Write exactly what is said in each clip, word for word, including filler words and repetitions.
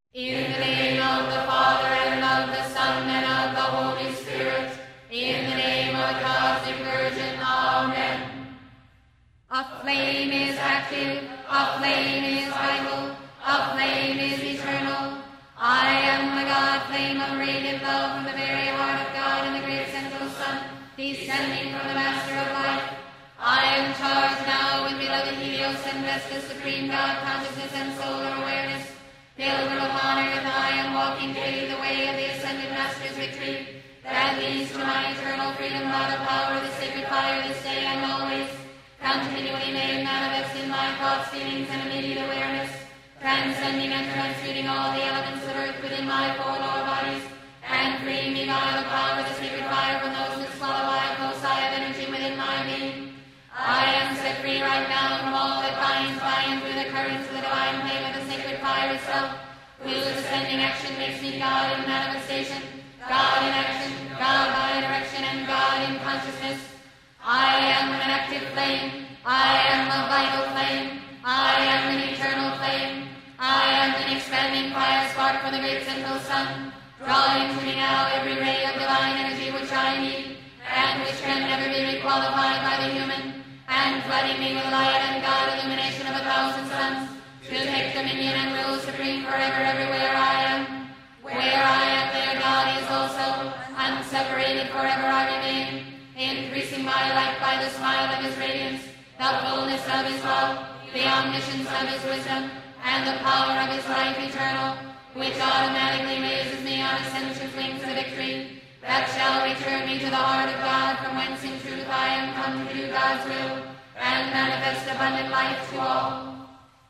In the name of the Father, and of the Son, and of the Holy Spirit, in the name of the Cosmic Virgin, Amen. A flame is active, a flame is vital, a flame is eternal. I am the God flame of radiant love from the very heart of God and the great central Sun, descending from the Master of life. I am charged now with beloved Helios and Vestas, supreme God consciousness and solar awareness. Pilgrim upon earth, I am walking daily the way of the ascended Master's victory, that leads to my eternal freedom by the power of the sacred fire this day and always, continually made manifest in my thoughts, feelings, and immediate awareness, transcending and transmuting all the elements of earth within my four lower bodies, and freeing me by the power of the sacred fire from those disqualified foci of energy within my being. I am set free right now from all that binds by and through the currents of the divine flame of the sacred fire itself, whose ascending action makes me God in manifestation, God in action, God by direction, and God in consciousness. I am an active flame. I am a vital flame. I am an eternal flame. I am an expanding fire spark from the great central Sun, drawing to me now every ray of divine energy which I need, and which can never be requalified by the human, and flooding me with light and God illumination of a thousand suns, to take dominion and rule supreme forever everywhere I am. Where I am, there God is also, unseparated forever I remain, increasing my life by the smile of his radiance, the fullness of his love, the omniscience of his wisdom, and the power of his life eternal, which automatically raises me on ascension's wings of victory, that shall return me to the heart of God, from whence in truth I am come to do God's will, and manifest abundant life to all.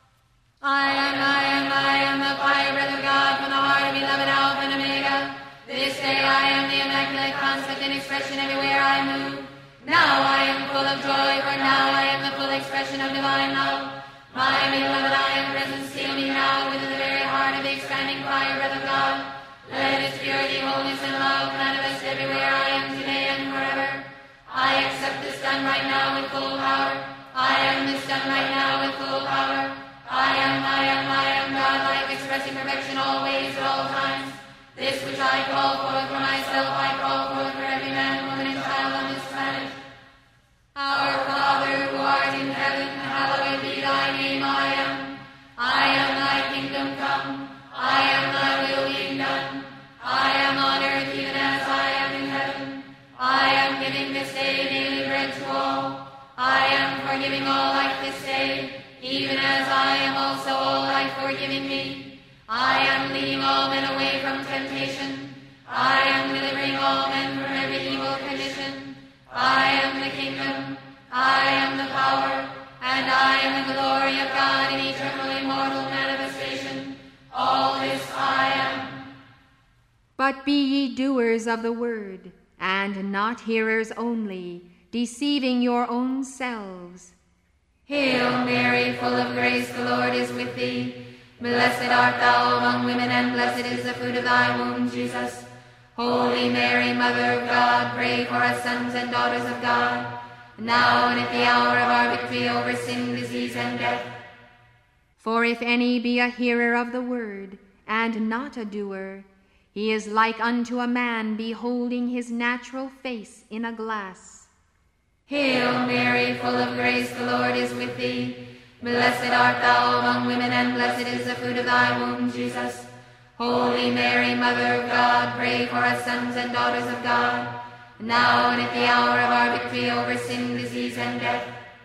I am, I am, I am the fire breath of God from the heart of beloved Alpha and Omega. This day I am the immaculate concept and expression everywhere I move. Now I am full of joy, for now I am the full expression of divine love. My beloved, I am present, seal me now within the very heart of the expanding fire breath of God. Let its purity, wholeness, and love manifest everywhere I am today and forever. I accept this done right now with full power. I am this done right now with full power. I am, I am, I am God-like, expressing perfection always at all times. This which I call forth for myself, I call forth for every man, woman, and child on this planet. Our Father, who art in heaven, hallowed be thy name. I am. I am thy kingdom come. I am thy will being done. I am on earth even as I am in heaven. I am giving this day daily bread to all. I am forgiving all life this day, even as I am also all life forgiving me. I am leading all men away from temptation. I am delivering all men from every evil condition. I am the kingdom. I am the power. And I am the glory of God in eternal immortal manifestation. All this I am. But be ye doers of the word, and not hearers only, deceiving your own selves. Hail Mary, full of grace, the Lord is with thee. Blessed art thou among women, and blessed is the fruit of thy womb, Jesus. Holy Mary, Mother of God, pray for us sons and daughters of God, now and at the hour of our victory over sin, disease, and death. For if any be a hearer of the word, and not a doer, he is like unto a man beholding his natural face in a glass. Hail Mary, full of grace, the Lord is with thee. Blessed art thou among women, and blessed is the fruit of thy womb, Jesus. Holy Mary, Mother of God, pray for us sons and daughters of God, now and at the hour of our victory over sin, disease, and death.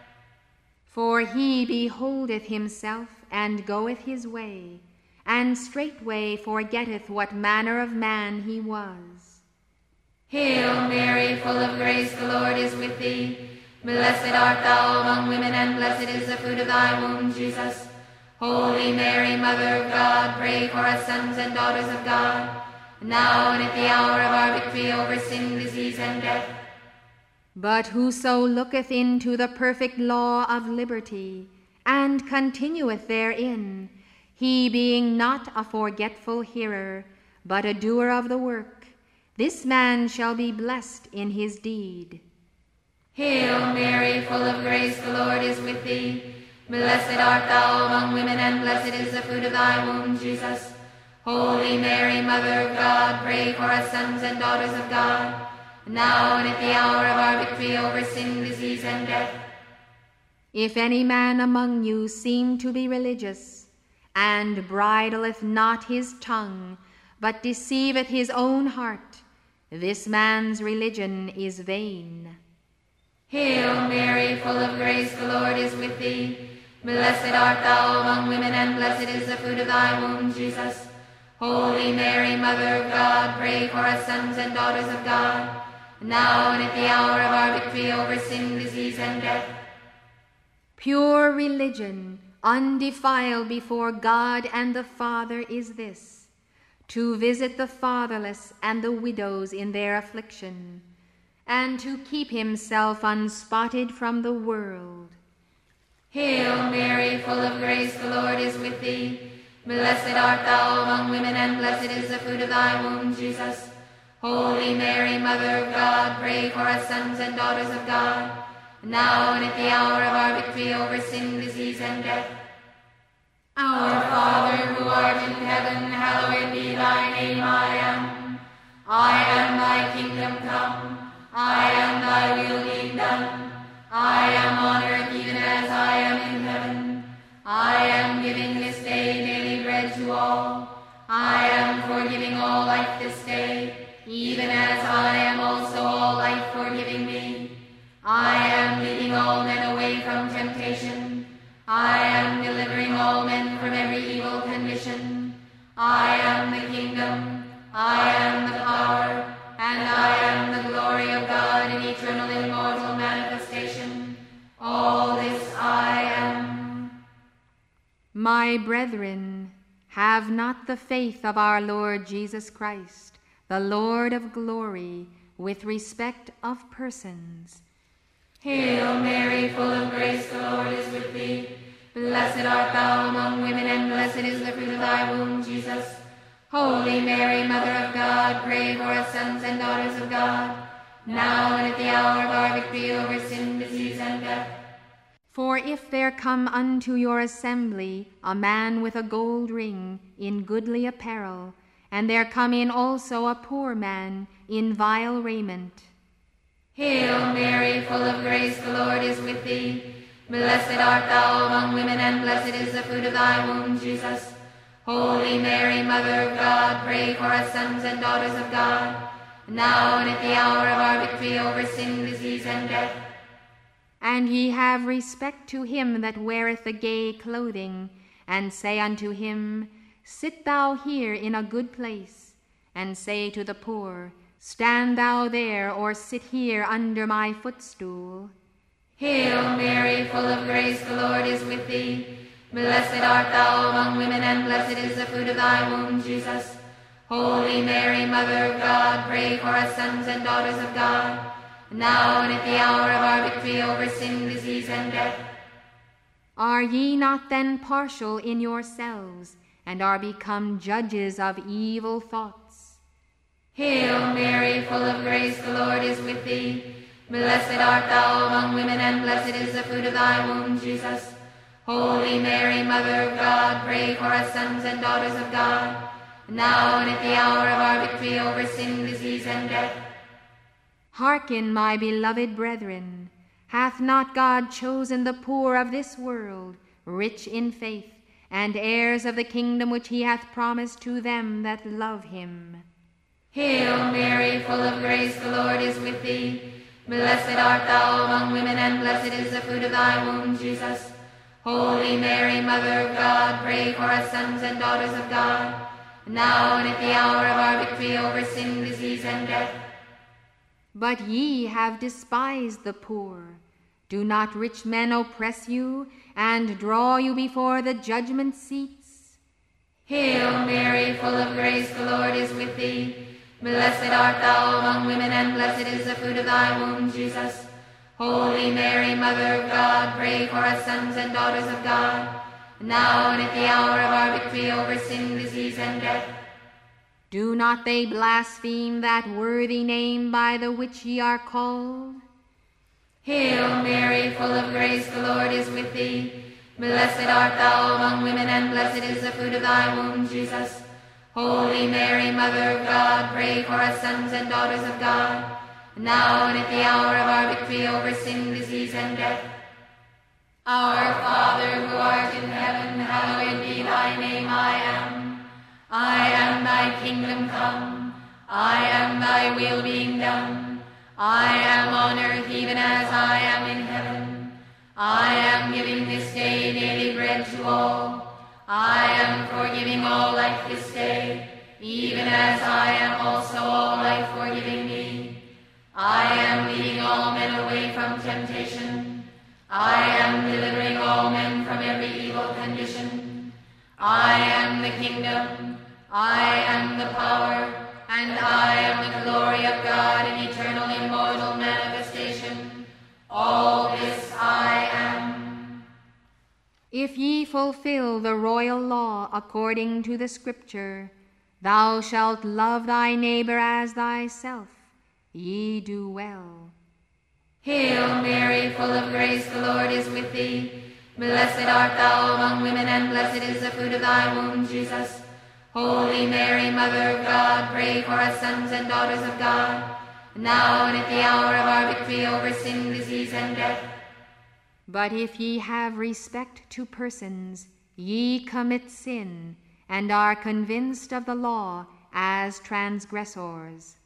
For he beholdeth himself, and goeth his way, and straightway forgetteth what manner of man he was. Hail Mary, full of grace, the Lord is with thee. Blessed art thou among women, and blessed is the fruit of thy womb, Jesus. Holy Mary, Mother of God, pray for us sons and daughters of God, now and at the hour of our victory over sin, disease, and death. But whoso looketh into the perfect law of liberty, and continueth therein, he being not a forgetful hearer, but a doer of the work, this man shall be blessed in his deed. Hail Mary, full of grace, the Lord is with thee. Blessed art thou among women, and blessed is the fruit of thy womb, Jesus. Holy Mary, Mother of God, pray for us sons and daughters of God, now and at the hour of our victory over sin, disease, and death. If any man among you seem to be religious, and bridleth not his tongue, but deceiveth his own heart, this man's religion is vain. Hail Mary, full of grace, the Lord is with thee. Blessed art thou among women, and blessed is the fruit of thy womb, Jesus. Holy Mary, Mother of God, pray for us sons and daughters of God, now and at the hour of our victory over sin, disease, and death. Pure religion, undefiled before God and the Father, is this: to visit the fatherless and the widows in their affliction, and to keep himself unspotted from the world. Hail Mary, full of grace, the Lord is with thee. Blessed art thou among women, and blessed is the fruit of thy womb, Jesus. Holy Mary, Mother of God, pray for us sons and daughters of God, now and at the hour of our victory over sin, disease, and death. Our Father, who art in heaven, hallowed be thy name. I am. I am thy kingdom come. I am thy will being done. I am on earth even as I am in heaven. I am giving this day daily bread to all. I am forgiving all life this day, even as I am also all life forgiving me. I am leading all men away from temptation. I am delivering all men from every evil condition. I am the kingdom, I am the power, and I am the glory of God in eternal immortal manifestation. All this I am. My brethren, have not the faith of our Lord Jesus Christ, the Lord of glory, with respect of persons. Hail Mary, full of grace, the Lord is with thee. Blessed art thou among women, and blessed is the fruit of thy womb, Jesus. Holy Mary, Mother of God, pray for us sons and daughters of God, now and at the hour of our victory over sin, disease, and death. For if there come unto your assembly a man with a gold ring in goodly apparel, and there come in also a poor man in vile raiment. Hail Mary, full of grace, the Lord is with thee. Blessed art thou among women, and blessed is the fruit of thy womb, Jesus. Holy Mary, Mother of God, pray for us sons and daughters of God, now and at the hour of our victory over sin, disease, and death. And ye have respect to him that weareth the gay clothing, and say unto him, Sit thou here in a good place, and say to the poor, Stand thou there, or sit here under my footstool. Hail Mary, full of grace, the Lord is with thee. Blessed art thou among women, and blessed is the fruit of thy womb, Jesus. Holy Mary, Mother of God, pray for us sons and daughters of God, now and at the hour of our victory over sin, disease, and death. Are ye not then partial in yourselves, and are become judges of evil thoughts? Hail Mary, full of grace, the Lord is with thee. Blessed art thou among women, and blessed is the fruit of thy womb, Jesus. Holy Mary, Mother of God, pray for us sons and daughters of God, now and at the hour of our victory over sin, disease, and death. Hearken, my beloved brethren, hath not God chosen the poor of this world, rich in faith, and heirs of the kingdom which he hath promised to them that love him? Hail Mary, full of grace, the Lord is with thee. Blessed art thou among women, and blessed is the fruit of thy womb, Jesus. Holy Mary, Mother of God, pray for us sons and daughters of God, now and at the hour of our victory over sin, disease, and death. But ye have despised the poor. Do not rich men oppress you, and draw you before the judgment seats? Hail Mary, full of grace, the Lord is with thee. Blessed art thou among women, and blessed is the fruit of thy womb, Jesus. Holy Mary, Mother of God, pray for us sons and daughters of God, now and at the hour of our victory over sin, disease, and death. Do not they blaspheme that worthy name by the which ye are called? Hail Mary, full of grace, the Lord is with thee. Blessed art thou among women, and blessed is the fruit of thy womb, Jesus. Holy Mary, Mother of God, pray for us sons and daughters of God, now and at the hour of our victory over sin, disease, and death. Our Father, who art in heaven, hallowed be thy name. I am. I am thy kingdom come. I am thy will being done. I am on earth even as I am in heaven. I am giving this day daily bread to all. I am forgiving all life this day, even as I am also all life forgiving thee. I am leading all men away from temptation. I am delivering all men from every evil condition. I am the kingdom, I am the power, and I am the glory of God in eternal immortal manifestation. All this I am. If ye fulfill the royal law according to the Scripture, thou shalt love thy neighbor as thyself, ye do well. Hail Mary, full of grace, the Lord is with thee. Blessed art thou among women, and blessed is the fruit of thy womb, Jesus. Holy Mary, Mother of God, pray for us sons and daughters of God, now and at the hour of our victory over sin, disease, and death. But if ye have respect to persons, ye commit sin, and are convinced of the law as transgressors.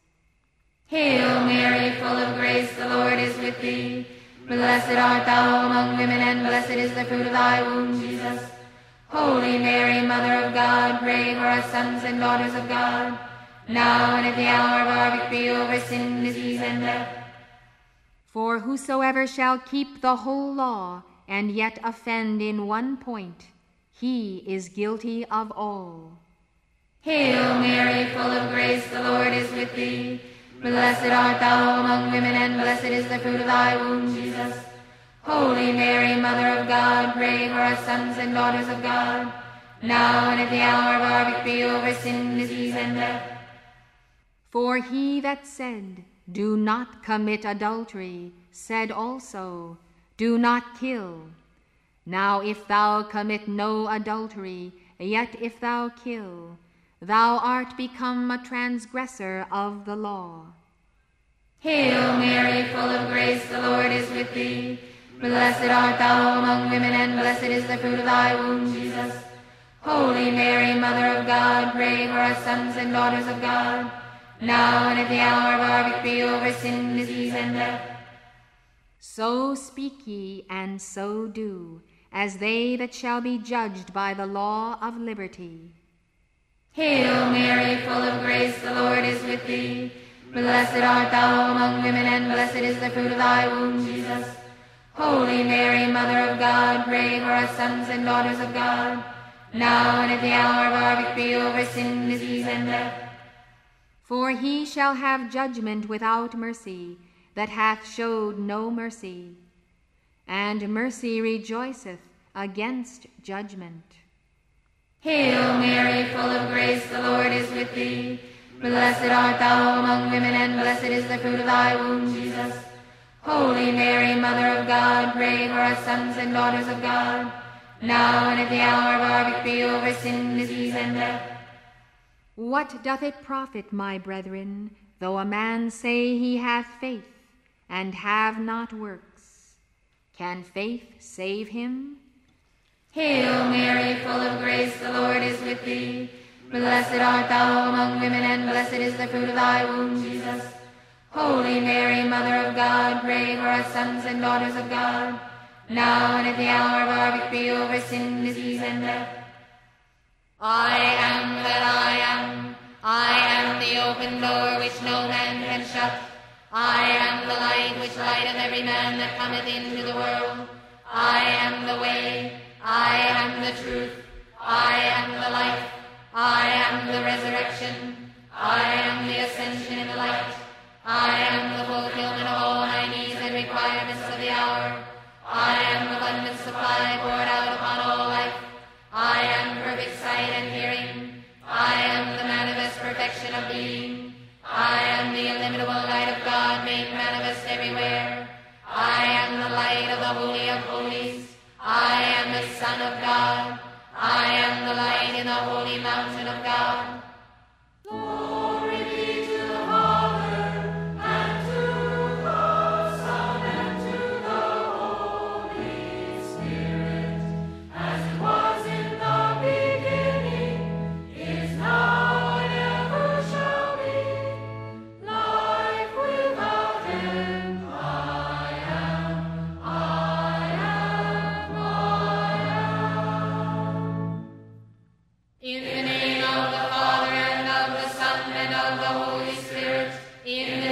Hail Mary, full of grace, the Lord is with thee. Blessed art thou among women, and blessed is the fruit of thy womb, Jesus. Holy Mary, Mother of God, pray for us sons and daughters of God, now and at the hour of our victory over sin, disease, and death. For whosoever shall keep the whole law, and yet offend in one point, he is guilty of all. Hail Mary, full of grace, the Lord is with thee. Blessed art thou among women, and blessed is the fruit of thy womb, Jesus. Holy Mary, Mother of God, pray for us sons and daughters of God, now and at the hour of our victory over sin, disease, and death. For he that said, Do not commit adultery, said also, Do not kill. Now if thou commit no adultery, yet if thou kill, thou art become a transgressor of the law. Hail Mary, full of grace, the Lord is with thee. Blessed art thou among women, and blessed is the fruit of thy womb, Jesus. Holy Mary, Mother of God, pray for us sons and daughters of God, now and at the hour of our victory over sin, disease, and death. So speak ye, and so do, as they that shall be judged by the law of liberty. Hail Mary, full of grace, the Lord is with thee. Blessed art thou among women, and blessed is the fruit of thy womb, Jesus. Holy Mary, Mother of God, pray for us sons and daughters of God, now and at the hour of our victory over sin, disease, and death. For he shall have judgment without mercy, that hath showed no mercy, and mercy rejoiceth against judgment. Hail Mary, full of grace, the Lord is with thee. Blessed art thou among women, and blessed is the fruit of thy womb, Jesus. Holy Mary, Mother of God, pray for us sons and daughters of God, now and at the hour of our victory over sin, disease, and death. What doth it profit, my brethren, though a man say he hath faith, and have not works? Can faith save him? Hail Mary, full of grace, the Lord is with thee. Blessed art thou among women, and blessed is the fruit of thy womb, Jesus. Holy Mary, Mother of God, pray for us sons and daughters of God, now and at the hour of our victory over sin, disease, and death. I am that I am. I am the open door which no man can shut. I am the light which lighteth every man that cometh into the world. I am the way. I am the truth. I am the life. I am the resurrection. I am the ascension in the light. I am the fulfillment of all my needs and requirements of the hour. I am abundant supply poured out upon all life. I am perfect sight and hearing. I am the manifest perfection of being. I am the illimitable light of God made manifest everywhere. I am the light of the Holy of Holies. I am the Son of God. I am the light in the holy mountain of God. Holy Spirit, in the